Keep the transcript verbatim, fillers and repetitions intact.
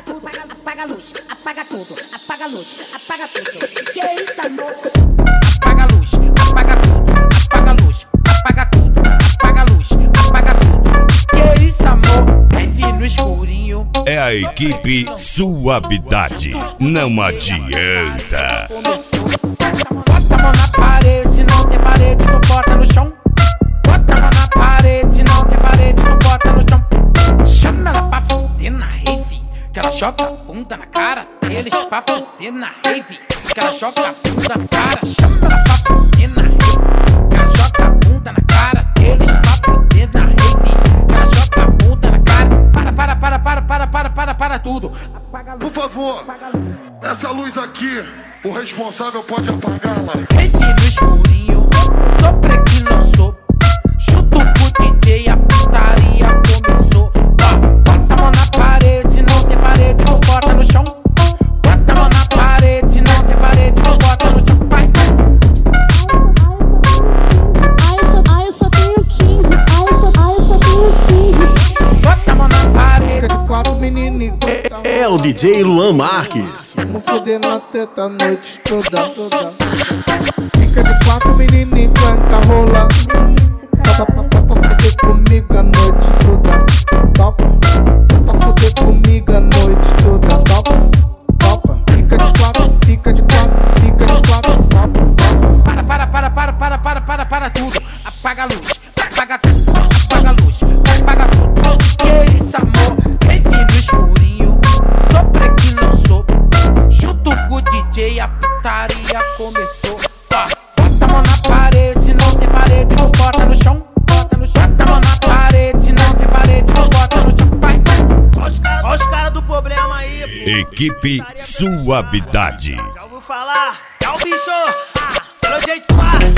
tudo, apaga a luz, apaga tudo, apaga a luz, apaga tudo. Que isso, amor? Apaga a luz, apaga tudo, apaga a luz, apaga tudo, apaga a luz, apaga tudo. Que isso, amor? Vive no escurinho. É a equipe Suavidade, não adianta. Bota a mão na parede, não tem parede, tu bota no chão. Bota a mão na parede, não tem parede, tu bota no chão. Chama ela pra fuder na rave, que ela joga a bunda na cara deles pra fuder na rave, que ela joga a bunda na cara. Chama ela pra fuder na rave, que ela joga a bunda na cara deles pra fuder na rave, que ela joga a bunda na cara. Para, para, para, para, para, para, para, para tudo. Por favor, essa luz aqui, o responsável pode apagá-la. Rave no escurinho, dobre que lançou. Chuto pro D J, a putaria começou. Bota a mão na parede, não tem parede, tu bota no chão. Bota a mão na parede, não tem parede, tu bota no chão. Vai, vai. Ai, eu só, ai, eu só tenho quinze. Ai, eu só, ai, eu só tenho quinze. Bota a mão na parede. De quatro menininhos. É o D J Luan Marques. Vamos foder na teta a noite toda, toda. Fica de quatro menininhos enquanto rola. Topa, topa, pra foder comigo a noite toda. Topa, pra foder comigo a noite toda. Topa, topa. Fica de quatro, fica de quatro, fica de quatro. Topa, topa. Para, para, para, para, para, para, para, para tudo. Apaga a luz, apaga tudo, apaga a luz, apaga tudo. Que isso, amor? Rave no escurinho, dobre que lançou. Chuto o D J, a putaria começou. Ó, bota a mão na parede, não tem parede, tu bota no chão. Bota no chão. Bota a mão na parede, não tem parede, tu bota no chão. Vai, vai. Olha os caras do problema aí, pô. Equipe Suavidade. Já ouviu falar? É o bicho. Ah, pelo jeito, para.